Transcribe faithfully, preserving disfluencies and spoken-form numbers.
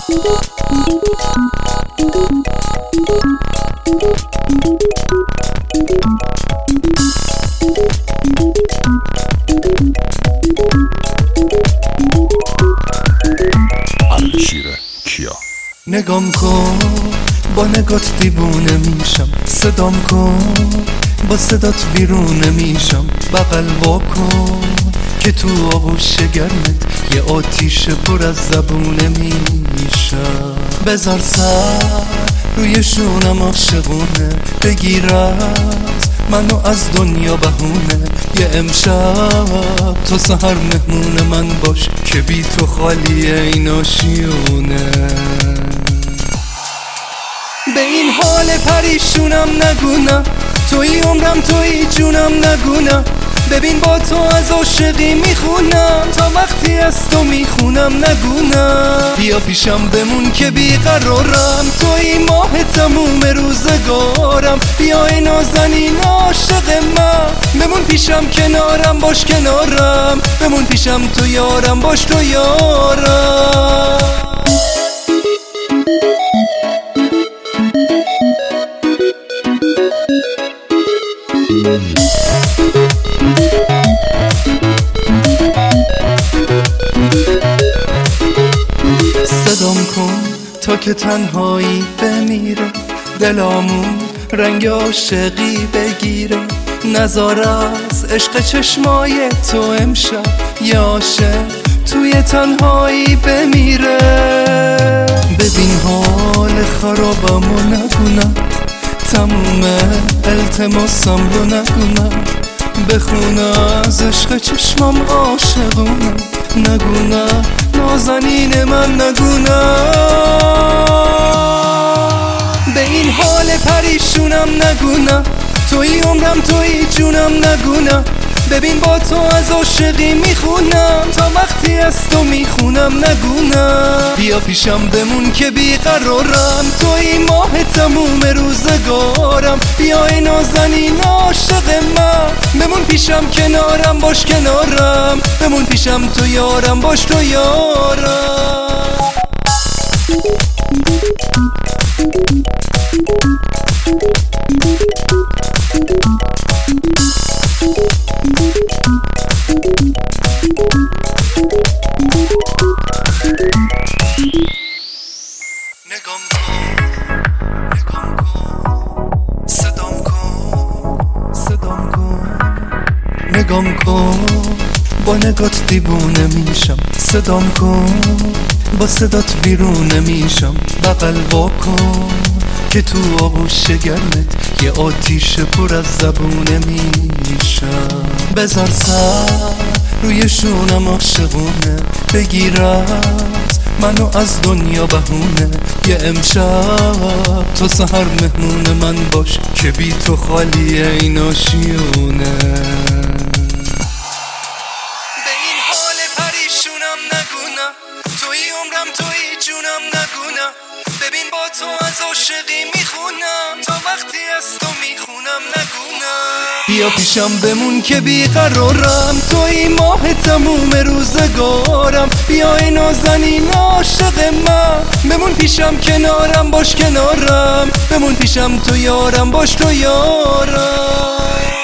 نگام کن با نگات دیوونه میشم، صدام کن با صدات ویرونه میشم، بغل واکن که تو آغوش گرمت یه آتیش پر از زبونه میشم. بذار سر روی شونم عاشقونه، بگیر از منو از دنیا بهونه، یه امشب تا سحر مهمون من باش که بی تو خالیه این آشیونه. به این حال پریشونم نگونم، توی عمرم توی جونم نگونم، ببین با تو از عاشقی میخونم، تا وقتی از تو میخونم نگونم. بیا پیشم بمون که بیقرارم، توی ماه تموم روزگارم، بیا ای نازنین عاشق من، بمون پیشم کنارم باش کنارم، بمون پیشم تو یارم باش تو یارم. صدام کن تا که تنهایی بمیره، دلامون رنگ عاشقی بگیره، نزار از عشق چشمای تو امشب یه عاشق توی تنهایی بمیره. ببین حال خرابمو نگونم، تموم التماسم رو نگونم، بخون از عشق چشمام عاشقونم، نگونم نازنین من نگونم. به این حال پریشونم نگونم، توی عمرم توی جونم نگونم، ببین با تو از عاشقی میخونم، تا وقتی از تو میخونم نگونم. بیا پیشم بمون که بیقرارم، توی ماه تموم روزگارم، بیا ای نازنین عاشق من، بمون پیشم کنارم باش کنارم، بمون پیشم تو یارم باش تو یارم. نگام کن نگام کن صدام کن صدام کن، نگام کن با نگات دیوونه میشم، صدام کن با صدات ویرونه میشم، بغل واکن که تو آغوش گرمت یه آتیش پر از زبونه میشم. بذار سر روی شونم عاشقونه، بگیر از منو از دنیا بهونه، یه امشب تا سحر مهمون من باش که بی تو خالیه این آشیونه. به این حال پریشونم نگونم، توی عمرم توی جونم نگونم، ببین با تو از عاشقی میخونم، تا وقتی از تو میخونم نگونم. بیا پیشم بمون که بیقرارم، توی ماه تموم روزگارم، بیا ای نازنین عاشق من، بمون پیشم کنارم باش کنارم، بمون پیشم تو یارم باش تو یارم.